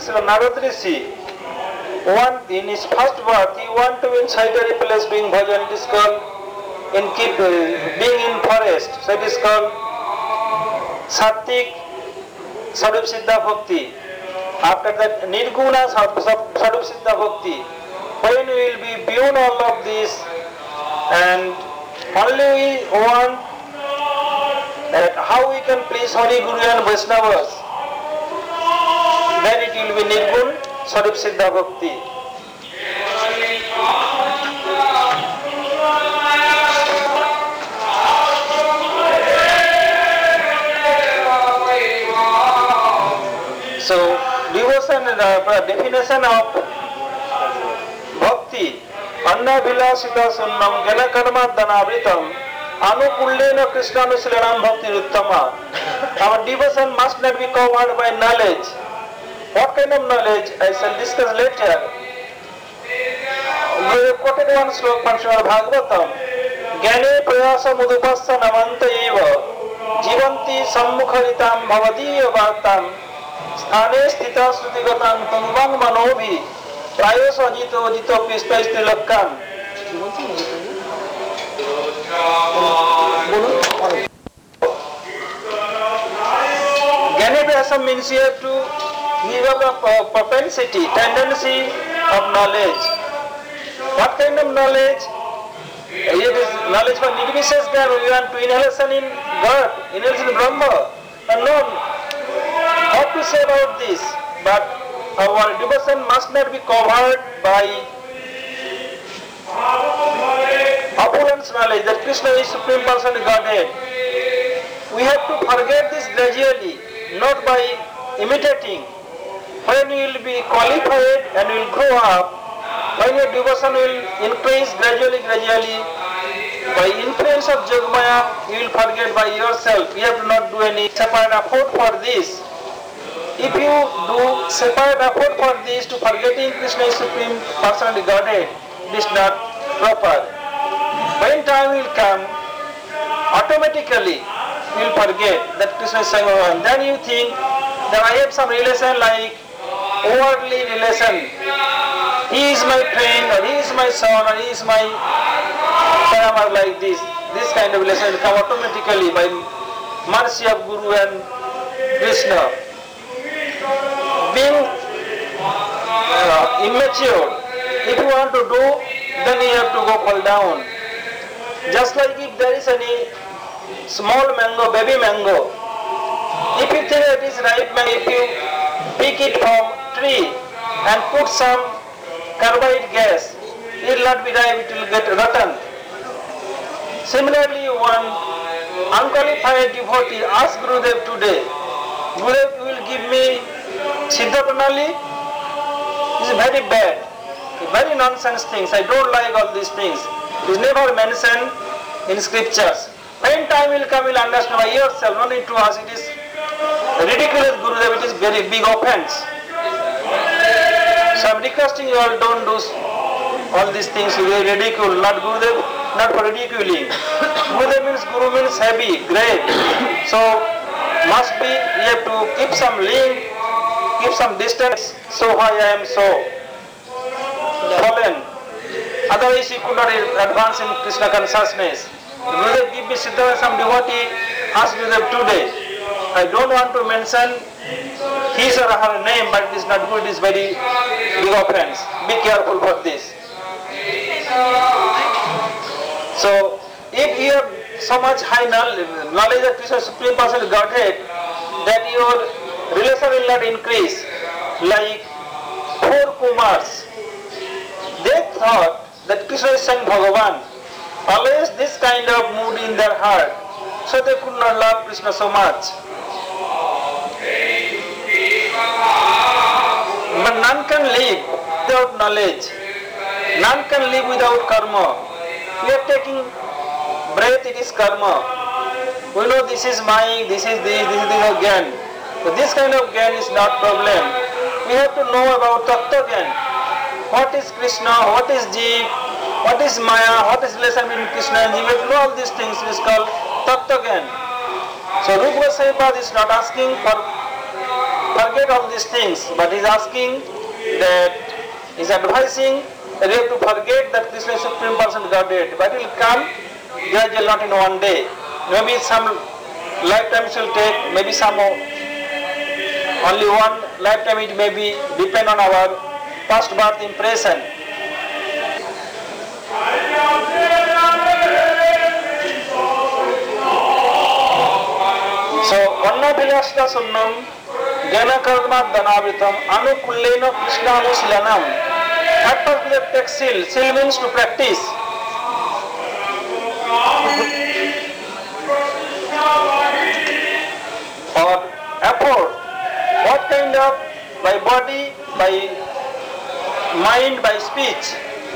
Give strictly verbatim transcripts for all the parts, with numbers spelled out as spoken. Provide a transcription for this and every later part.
Srila Narad Rishi, one in his first birth, he went to in solitary place doing bhajan. It is called in keep uh, being in forest. So it is called Sattik Sarup Siddha Bhakti. After that, Nirguna Sarup Siddha Bhakti. When we will be beyond all of this, and only we want that how we can please Hari Guru and Vaishnavas, then it will be Nirgun Sarup Siddha Bhakti. So, devotion, uh, definition of Bhakti, Anna Vilasita Sunnam, Gana Karma Dhanavritam, Anukullena Krishna Nusilanam Bhakti Uttama. Our devotion must not be covered by knowledge. What kind of knowledge? I shall discuss later. We have quoted one sloka from Srimad Bhagavatam. Gyane prayasa mudupassa namanta eva jivanti sammukharitam bhavadiya vartam sthane sthita srutigatam tanubang manobhi prayasa jito jito pista istilakkan. Gyane prayasa means you have to give up a propensity, tendency of knowledge. What kind of knowledge? It is knowledge for Nirvishesha Gyan. We want to inhalation in God, inhalation in Brahma. Unknown. How to say about this? But our devotion must not be covered by opulence knowledge that Krishna is Supreme Person Godhead. We have to forget this gradually, not by imitating. When we will be qualified and we will grow up, when your devotion will increase gradually, gradually, by influence of Jogmaya, you will forget by yourself. You have to not do any separate effort for this. If you do separate effort for this to forgetting Krishna is Supreme Personality Godhead, it is not proper. When time will come, automatically you will forget that Krishna is Bhagavan. Then you think that I have some relation like worldly relation. He is my friend, or he is my son, or he is my son, or like this. This kind of relation will come automatically by mercy of Guru and Krishna. Being uh, immature, if you want to do, then you have to go fall down. Just like if there is any small mango, baby mango, if you think it is ripe mango, if you pick it from tree and put some carbide gas, it will not be ripe, it will get rotten. Similarly, one unqualified devotee asked Gurudev today, Gurudev, you will give me Siddha Pranali? This is very bad, very nonsense things. I don't like all these things. It is never mentioned in scriptures. When time will come, you will understand by yourself, no need to ask. It is ridiculous, Gurudev, it is very big offense. So I am requesting you all, don't do all these things, very ridicule, not Gurudev, not for ridiculing. Gurudev means, Guru means heavy, great. So must be, you have to keep some link, keep some distance, so why I am so fallen. Otherwise you could not advance in Krishna consciousness. Gurudev give me Siddha, some devotee ask Gurudev today. I don't want to mention his or her name, but it is not good, it is very big offense. Be careful for this. So, if you have so much high knowledge of Krishna Supreme Personality Godhead, that your relation will not increase. Like four Kumars, they thought that Krishna is Swayam Bhagavan. Always this kind of mood in their heart. So they could not love Krishna so much. But none can live without knowledge. None can live without karma. We are taking breath, it is karma. We know this is my, this is this, this is the Gyan. So this kind of Gyan is not problem. We have to know about Tattva Gyan. What is Krishna, what is Jeev, what is Maya, what is relation between Krishna and Jeev. We have to know all these things. It is called Tattva Gyan. So Rupa Goswami is not asking for forget all these things, but he's asking that, he's advising that you have to forget that Krishna is Supreme Person Godhead, but it will come gradually, not in one day. Maybe some lifetime it will take, maybe some only one lifetime it may be, depend on our past birth impression. So, Vanna Bhilasya Sunnam, Jana Karma Dhanavritam, Anukullena Krishna Anusilanam. At first we have take seal. Seal means to practice. Or effort. What kind of, by body, by mind, by speech.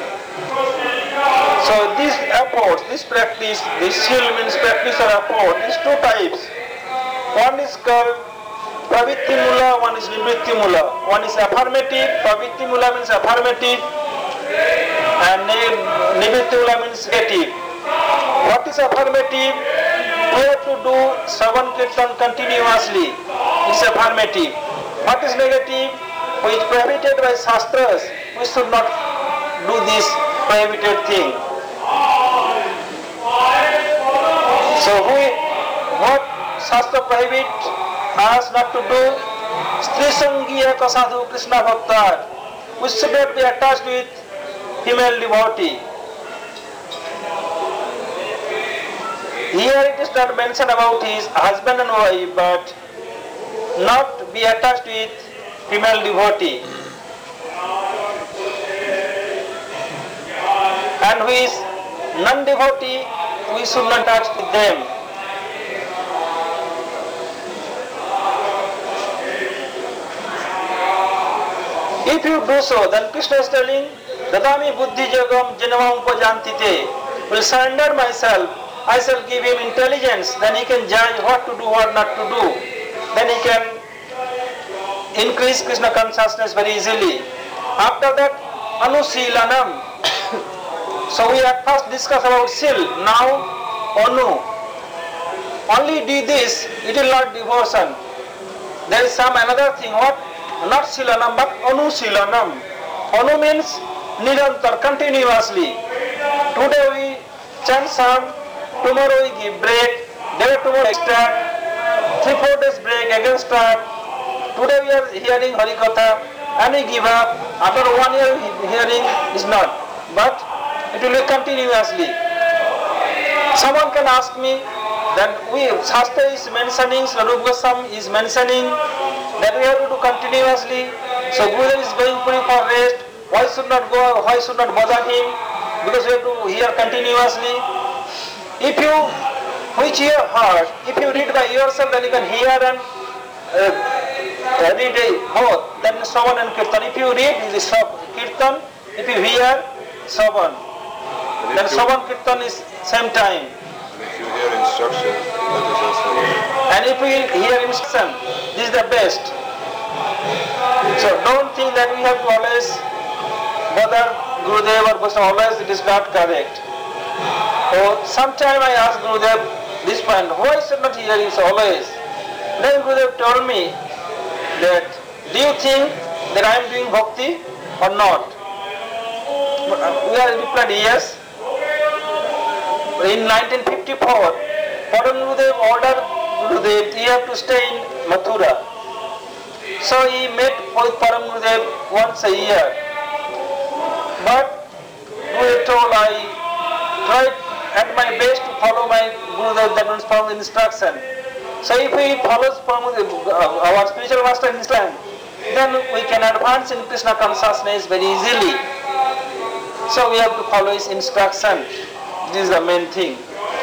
So these efforts, this practice, this seal means practice or effort, these two types. One is called Pravitti Mula, one is Nivritti Mula. One is affirmative, Pravitti Mula means affirmative, and Nivritti Mula means negative. What is affirmative? We have to do Shravan Kirtan continuously. It's affirmative. What is negative? Which is prohibited by Shastras. We should not do this prohibited thing. So we, what Shastra prohibit us not to do? Strisangiya Kasadhu Krishna Bhakta. We should not be attached with female devotee. Here it is not mentioned about his husband and wife, but not be attached with female devotee. And who is non-devotee, we should not touch with them. If you do so, then Krishna is telling, Dadami buddhi jagam janamam pajantite, will surrender myself, I shall give him intelligence, then he can judge what to do, what not to do. Then he can increase Krishna consciousness very easily. After that, Anusilanam. So we at first discussed about Sil, now Anu. Only do this, it will not devotion. There is some another thing, what? Not Silanam, but Anusilanam. Anu means Nirantar, continuously. Today we chant some, tomorrow we give break, day tomorrow start, three, four days break, again start. Today we are hearing Harikatha, and we give up. After one year hearing is not. But it will be continuously. Someone can ask me that we, Shastra is mentioning, Swarup Goswami is mentioning that we have to do continuously. So Gurudev is going for rest. Why should not go, why should not bother him? Because we have to hear continuously. If you, which you have heard, if you read by yourself, then you can hear and uh, read both. Then Shravan and Kirtan. If you read the Kirtan, if you hear Shravan, then Shravan Kirtan is same time. If you hear instruction, that is also here. And if we hear instruction, this is the best. So don't think that we have to always bother Gurudev or Vaishnava, always it is not correct. So sometime I asked Gurudev this point, why should not hear this always? Then Gurudev told me that, do you think that I am doing bhakti or not? We are replied, yes. In nineteen fifty-four, Param Gurudev ordered Gurudev, you have to stay in Mathura. So he met with Param Gurudev once a year. But Gurudev told, I tried at my best to follow my Gurudev, that means follow the instruction. So if we follow our spiritual master instruction, then we can advance in Krishna consciousness very easily. So we have to follow his instruction. This is the main thing.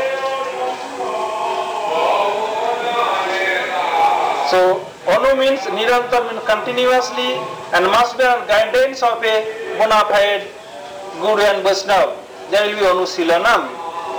So Anu means Nirantar, means continuously, and must be on guidance of a bona fide Guru and Vaishnava. There will be Anusilanam.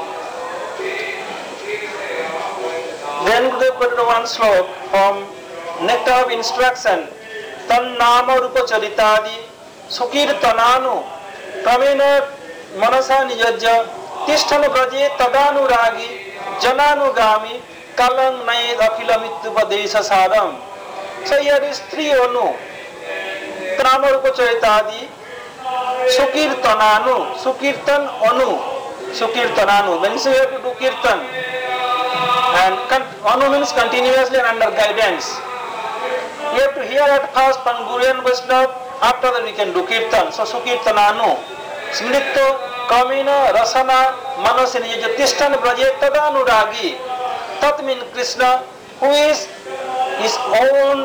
Then Gurudev quoted one slok from Nectar of Instruction. Tan nama rupa charitadi sukir tananu kamena manasa nijajya tishthan braje tadanu ragi jananu gami kalang naid akila mittu padesha sadam. So here is three Anu. Tramarupa Chaitadi, Sukirtananu, Sukirtan Anu, Sukirtananu. Means you have to do Kirtan. And Anu means continuously and under guidance. You have to hear at first from Guru and Vaishnava, after that we can do Kirtan. So Sukirtananu. Smritto, Kamina, Rasana, Manasini, Tistan Braje, Tadanuragi. Tat means Krishna, who is his own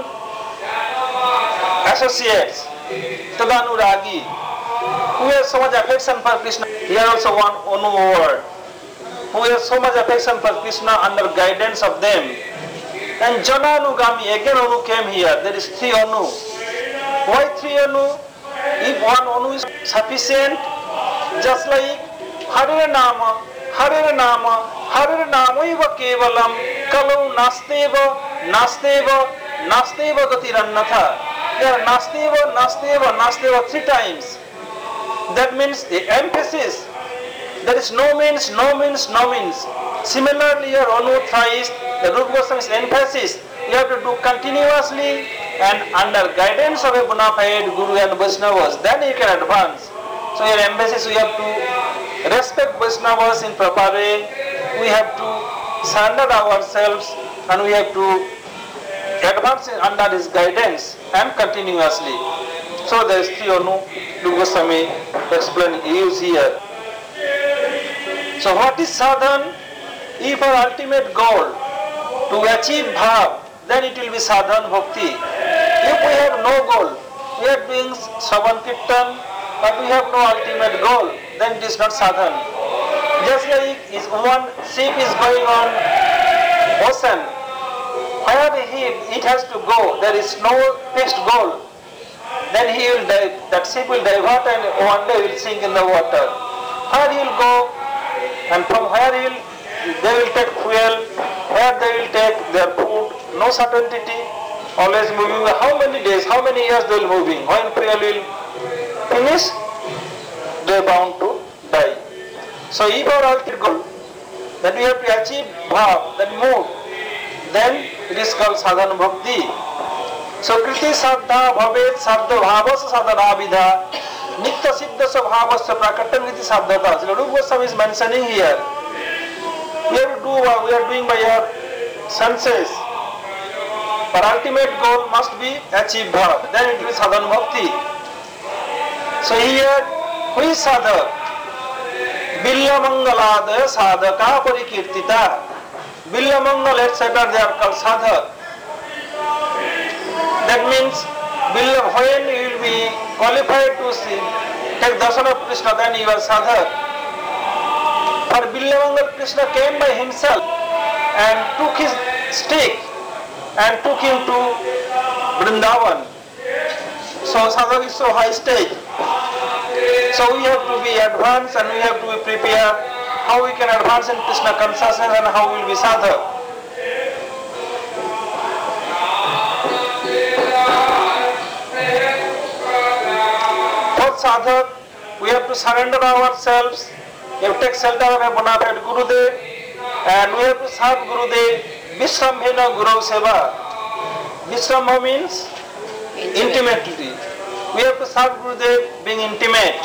associates, Tadanuragi, who has so much affection for Krishna. Here also one Anu word, who has so much affection for Krishna under guidance of them. And Jananugami, again Anu came here. There is three Anu. Why three Anu? If one Anu is sufficient, just like Hare Nama, Hare Nama, Hare Nama eva kevalam, kalau nasteva, nasteva, nasteva gatirannatha. There nasteva, nasteva, nasteva three times. That means the emphasis. There is no means, no means, no means. Similarly, here Anu thrice, the Rupa Goswami's emphasis, you have to do continuously and under guidance of a bona fide Guru and Vaishnavas, then you can advance. So your emphasis, we have to respect Vaishnavas in proper way, we have to surrender ourselves, and we have to advance under his guidance and continuously. So there is three Anu, Rupa Goswami explain, use here. So what is sadhan? If our ultimate goal to achieve bhav, then it will be sadhan bhakti. If we have no goal, we are doing Shravan Kirtan, but we have no ultimate goal, then it is not sadhan. Just like is one ship is going on ocean, where he, it has to go, there is no fixed goal, then he will dive, that ship will divert and one day will sink in the water. Where he will go, and from where he will, they will take fuel, where they will take their food, no certainty, always moving. How many days, how many years they will moving? When fuel will finish, they are bound to die. So if our ultimate goal that we have to achieve bhav, that move, then it is called sadhana bhakti. So kriti saddha bhavet saddha bhavasa sadhana vidha nitya siddha sabhavasya prakatan kriti saddhata. So Rupa Goswami is mentioning here. We have to do what we are doing by our senses. Our ultimate goal must be achieve bhav. Then it will be sadhana bhakti. So here, who is sadhak? Bilya mangaladaya sadhaka parikirtita. Bilya mangal, et cetera, they are called sadhak. That means, Bilya, when you will be qualified to see, take darshan of Krishna, then you are sadhak. For Bilyamangal, Krishna came by himself and took his stick and took him to Vrindavan. So sadhak is so high stage. So we have to be advanced and we have to be prepared how we can advance in Krishna consciousness and how we will be sadhak. For sadhak, we have to surrender ourselves. We have to take shelter of a bona fide Gurudev, and we have to serve Gurudev Vishrambhena Guru Seva. Vishrambha means intimately. We have to serve Gurudev being intimate,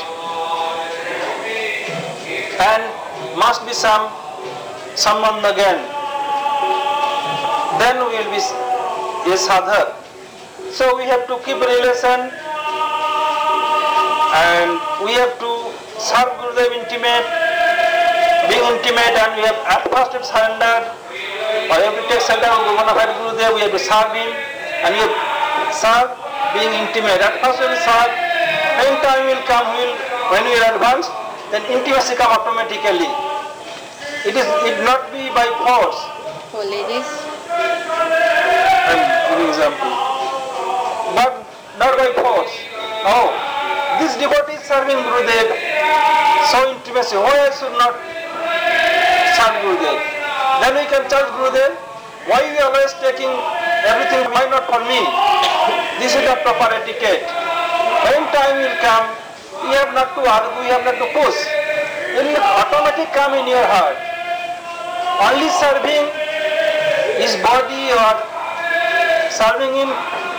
and must be some someone again. Then we will be a sadhak. So we have to keep a relation, and we have to serve Gurudev intimate, being intimate, and we have at first to surrender, or we have to take shelter of bona fide Gurudev, we have to serve him, and we have to serve being intimate. At first we will serve, when time will come, we will, when we are advanced, then intimacy come automatically. It is it not be by force. For ladies? I am giving example. But not by force. Oh, this devotee is serving Gurudev, so intimacy, why I should not serve Gurudev? Then we can charge Gurudev, why you are always taking everything, why not for me? This is the proper etiquette. When time will come, you have not to argue, you have not to push. It will automatically come in your heart. Only serving his body or serving him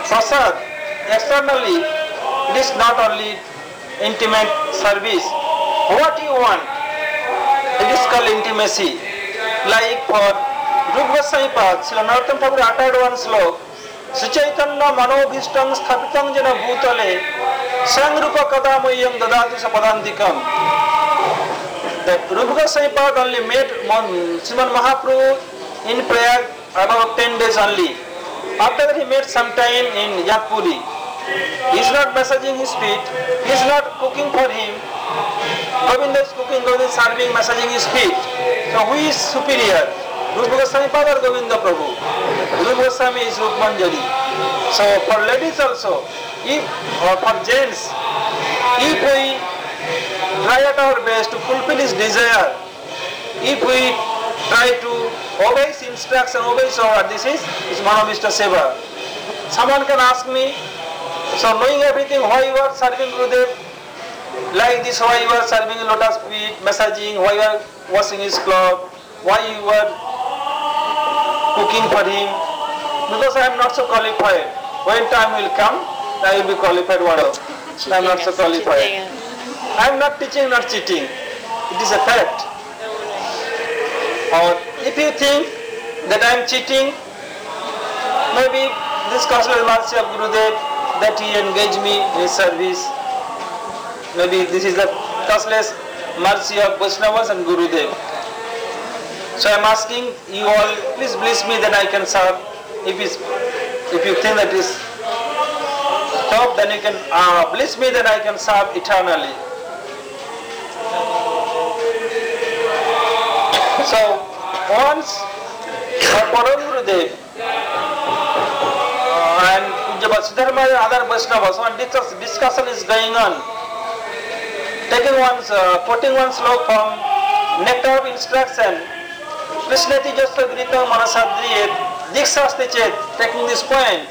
Prasad, externally, it is not only intimate service. What you want, it is called intimacy. Like for Rupa Goswami Pad, Srila Narottam Thakur uttered one slok, Sri Chaitanya Manobhishtam Sthapitam Jena Bhutale Sangrupa Kadamayam Dadatu Sapadantikam. The Rupa Goswami Pad only met Sriman Mahaprabhu in prayer about ten days only. After that he met some time in Yakpuri. He is not massaging his feet, he is not cooking for him. Govinda is cooking, Govinda is serving, massaging his feet. So who is superior? Rupa Goswami Pad or Govinda Prabhu? Rupa Goswami is Rupa Manjari. So for ladies also, if or for gents, if we try at our best to fulfill his desire, if we try to obey his instruction, obey his order, this is his Manavishta Seva. Someone can ask me, so knowing everything, why you are serving Gurudev like this, why you are serving lotus feet, massaging, why you are washing his clothes, why you are cooking for him? Because I am not so qualified. When time will come, I will be qualified one of. I am not so qualified. I am not teaching, not cheating. It is a fact. Or if you think that I am cheating, maybe this causeless mercy of Gurudev, that he engaged me in his service. Maybe this is the causeless mercy of Vaishnavas and Gurudev. So I am asking you all, please bless me that I can serve. If, if you think that is top, then you can uh, bless me that I can serve eternally. So once Param Gurudev uh, and Siddharma and other Vaishnavas, one discussion is going on. Taking one's, uh, quoting one slok from Nectar of Instruction, Krishnati Jasya Gritam Manasadriyet, Dikshasti Chet, taking this point.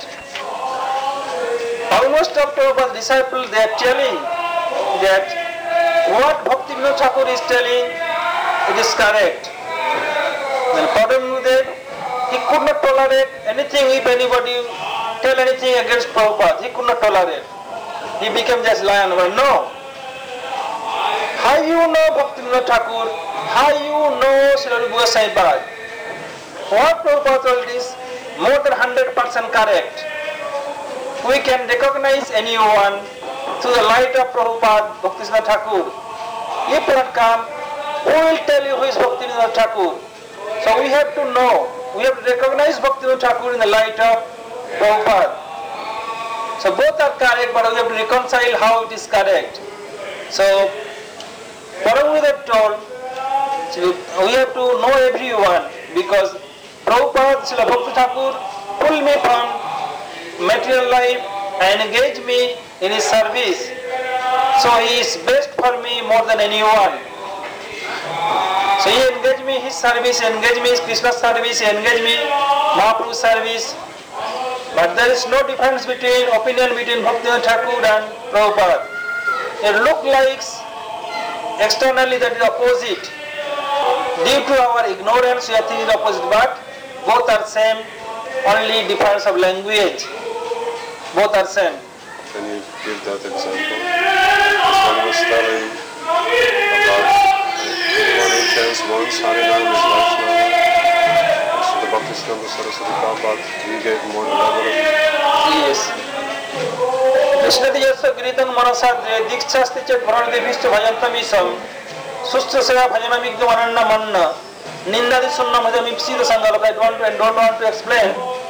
Almost up to our disciples, they are telling that what Bhakti Vinod Thakur is telling, it is correct. Then Padma Gurudev, he could not tolerate anything if anybody tell anything against Prabhupada. He could not tolerate. He became just lion. Well, no. How you know Bhakti Vinod Thakur? How you know Srila Rupa Goswami Pad? What Prabhupada told is more than one hundred percent correct. We can recognize anyone through the light of Prabhupada, Bhakti Vinod Thakur. If not come, who will tell you who is Bhakti Vinod Thakur? So we have to know, we have to recognize Bhakti Vinod Thakur in the light of Prabhupada. So both are correct, but we have to reconcile how it is correct. So Param Gurudev told, we have to know everyone, because Prabhupada, Srila Bhakti Thakur pulled me from material life and engaged me in his service. So he is best for me more than anyone. So he engaged me in his service, he engaged me in Krishna service, he engaged me in Mahaprabhu service. But there is no difference between opinion between Bhakti Vinod Thakur and Prabhupada. It looks like externally that is opposite. Due to our ignorance, we are thinking opposite, but both are same, only difference of language. Both are same. Can you give that example? One was telling about anyone who chants once Harinam is Vaishnava. So the Bhaktisiddhanta Saraswati Prabhupada, he gave more than that. Yes. Krishnati Jasya Gritam Manasadre Dikshasti Chet Bharanati Vishta Bhajantamisham Sushtra Seva Bhajanamigdam Ananna Manna Nindadi Sunna Madhamipsida Sangalap. I don't, I don't want to explain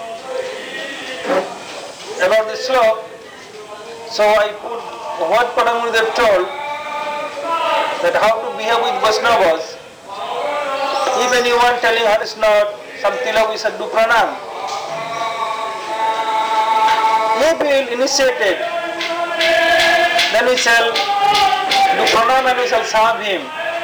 about this slok. So I put what Param Gurudev told, that how to behave with Vaishnavas. If anyone telling her is not some tilak, we should do pranam. If we will initiate it, then we shall do pranam and we shall serve him.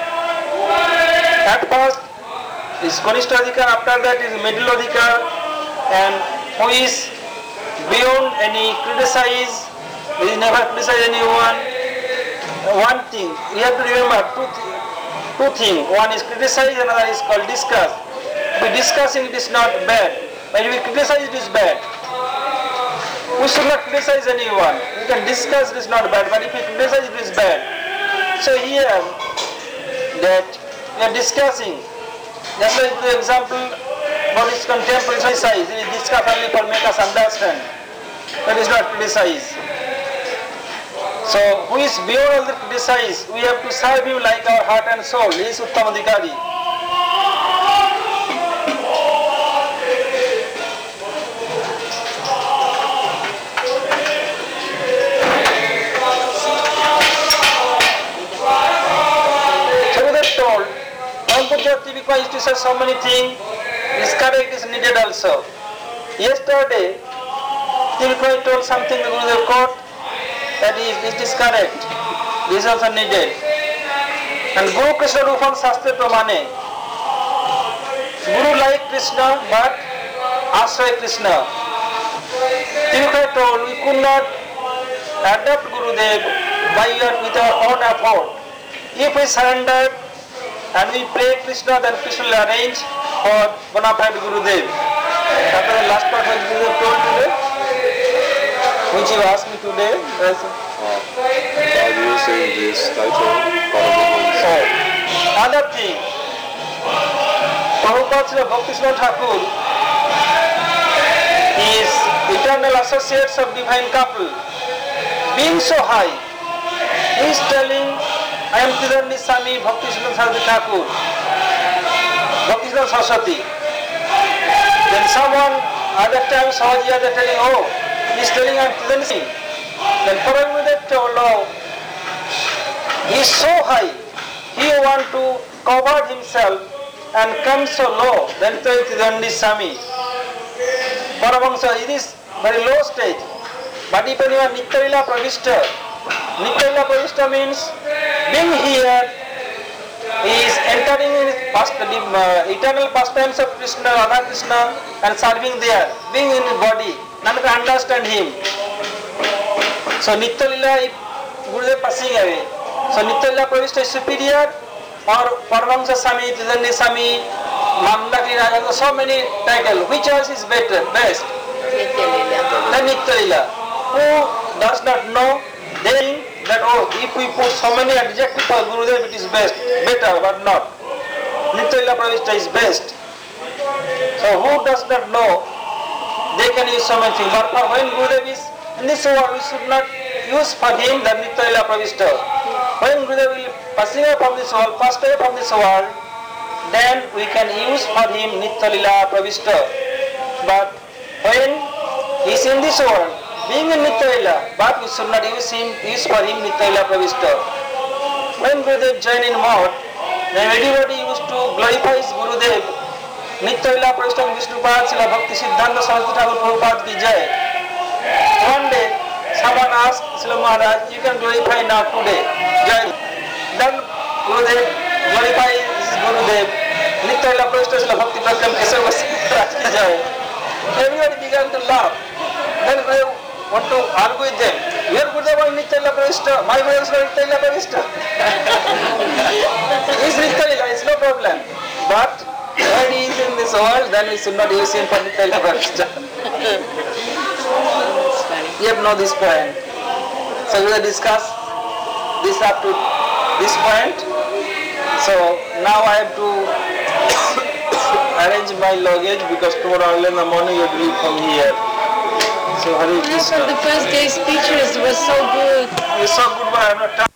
At first is Kanishta Adhikar, after that is middle Adhikar, and who is beyond any criticize, we never criticize anyone. One thing, we have to remember two, th two things. One is criticize, another is called discuss. If we discussing, it is not bad, but if we criticize, it is bad. We should not criticize anyone. We can discuss it is not bad, but if we criticize it is bad. So here that we are discussing, just like the example what is contemporary criticize, it is discussed only for make us understand. That is not criticize. So who is beyond all the criticize, we have to serve him like our heart and soul. He is Uttam Adhikari. Told, Pampurjati used to say so many things, is correct, is needed also. Yesterday, Tirupati told something the Gurudev quote, that is, it is correct, this is also needed. And Guru Krishna Rupam Sastre Pramane, Guru like Krishna, but Ashray Krishna. Tirupati told, we could not adopt Gurudev by your, with our own effort. If we surrender and we pray Krishna, then Krishna will arrange for bona fide Gurudev. After the last part what Gurudev told today, which you asked me today. Yes. Uh, by using this title, Paramahansa. Oh. Another thing, Prabhupada Srila Bhaktisinoda Thakur is eternal associates of divine couple. Being so high, he is telling, I am Tirani Swami Bhaktisinoda Saraswati Thakur, Bhaktisinoda Saraswati. Then someone, other time Sahaji are telling, oh, he is telling I am Tirani Swami. Then Prabhupada told, oh, he is so high, he want to cover himself and come so low, then Tirani Swami. Paramahansa, it is very low stage. But if anyone Nityalila Pravishta, Nityalila Pravishta means being here, he is entering in his past, uh, eternal pastimes of Krishna, Radha Krishna, and serving there, being in his body. None can understand him. So Nityalila, if Gurudev passing away, so Nityalila Pravishta is superior, or Paramahansa Swami, Tirani Swami, Mandakri Raja, so many titles. Which choice is better, best? Nityalila. Then Nityalila. Who does not know, they think that oh, if we put so many adjectives for Gurudev, it is best, better, but not. Nityalila Pravishta is best. So who does not know, they can use so many things. But when Gurudev is in this world, we should not use for him the Nityalila Pravishta. When Gurudev will passing away from this world, passed away from this world, then we can use for him Nityalila Pravishta. But when he is in this world, being in Nityalila, but we should not use him, use for him Nityalila Pravishta. When Gurudev joined in Math, then everybody used to glorify his Gurudev. Nityalila Pravishta Vishnupad Srila Bhakti Siddhanta Saraswati Thakur Prabhupada ki jai. One day, someone asked Srila Maharaj, you can glorify now today. Jai. Then Gurudev glorified his Gurudev. Nityalila Pravishta Srila Bhakti Prakram Kesava Maharaj ki jai. Everybody began to laugh. Then Gurudev want to argue with them. Your Gurudev was Nityalila Pravishta, my Gurudev is not Nityalila Pravishta. He is Nityalila, it's no problem. But when he is in this world, then we should not use him for Nityalila Pravishta. You have know this point. So we will discuss this up to this point. So now I have to arrange my luggage because tomorrow early in the morning you have to leave from here. So Hare Krishna. The first day speeches was so good. It's so good, but I have not time.